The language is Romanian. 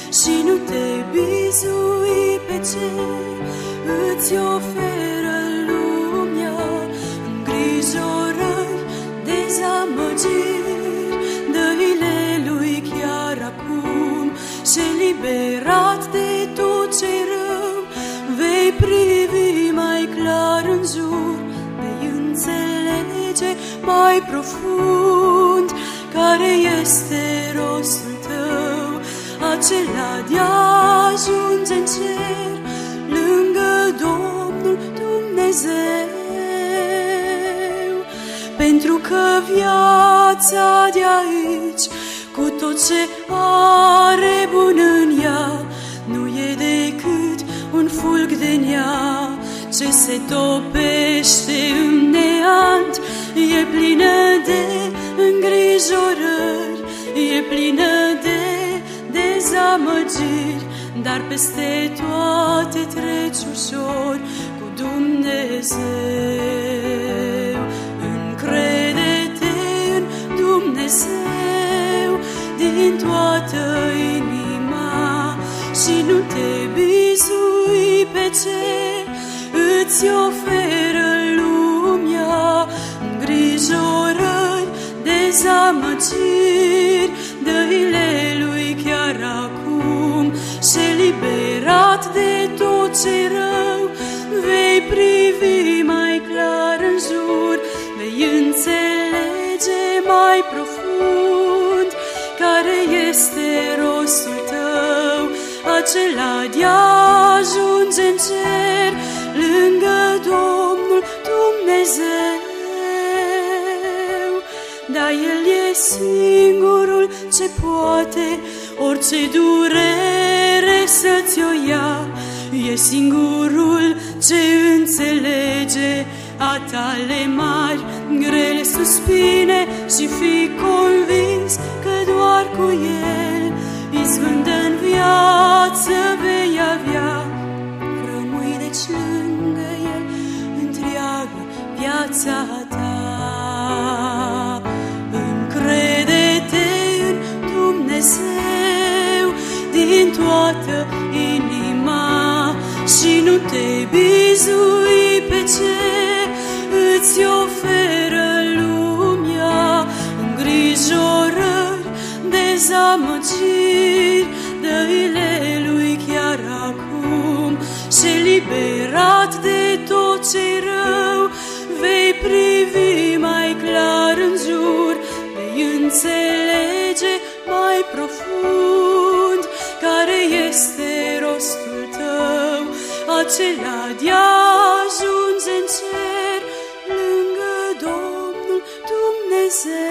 și nu te bizui pe ce îți oferă lumea, îngrijorări, dezamăgiri, dă-i-le lui chiar acum și eliberat de tot ce-i rău, vei privi mai clar în jur, vei înțelege mai profund care este rostul tău, acela de-ajunge în cer, lângă Domnul Dumnezeu. Pentru că viața de aici, cu tot ce are bun în ea, nu e decât un fulg de nea ce se topește în neant. E plină de îngrijorări, e plină de dezamăgiri, dar peste toate treci ușor cu Dumnezeu. Încrede-te în Dumnezeu din toată inima și nu te bizui pe ce îți oferă lumea, îngrijorări, dezamăgiri, dă-i-le lui chiar acum și eliberat de tot ce-i rău, vei privi mai clar în jur, vei înțelege mai profund care este rostul tău, acela de-ajunge în cer, lângă Domnul Dumnezeu. Dar El e singurul ce poate orice durere să-ți-o ia, e singurul ce înțelege a tale mari, grele suspine și fii convins că doar cu El izbândă în viață vei avea. Rămâi deci lângă El întreagă viața ta. Încrede-te în Dumnezeu din toată inima și nu te bizui pe ce îți oferă lumea, îngrijorări, dezamăgiri, dă-i-le lui chiar acum și eliberat de tot ce-i rău, vei privi mai clar în jur, vei înțelege mai profund care este rostul tău, acela de-ajunge în cer, lângă Domnul Dumnezeu.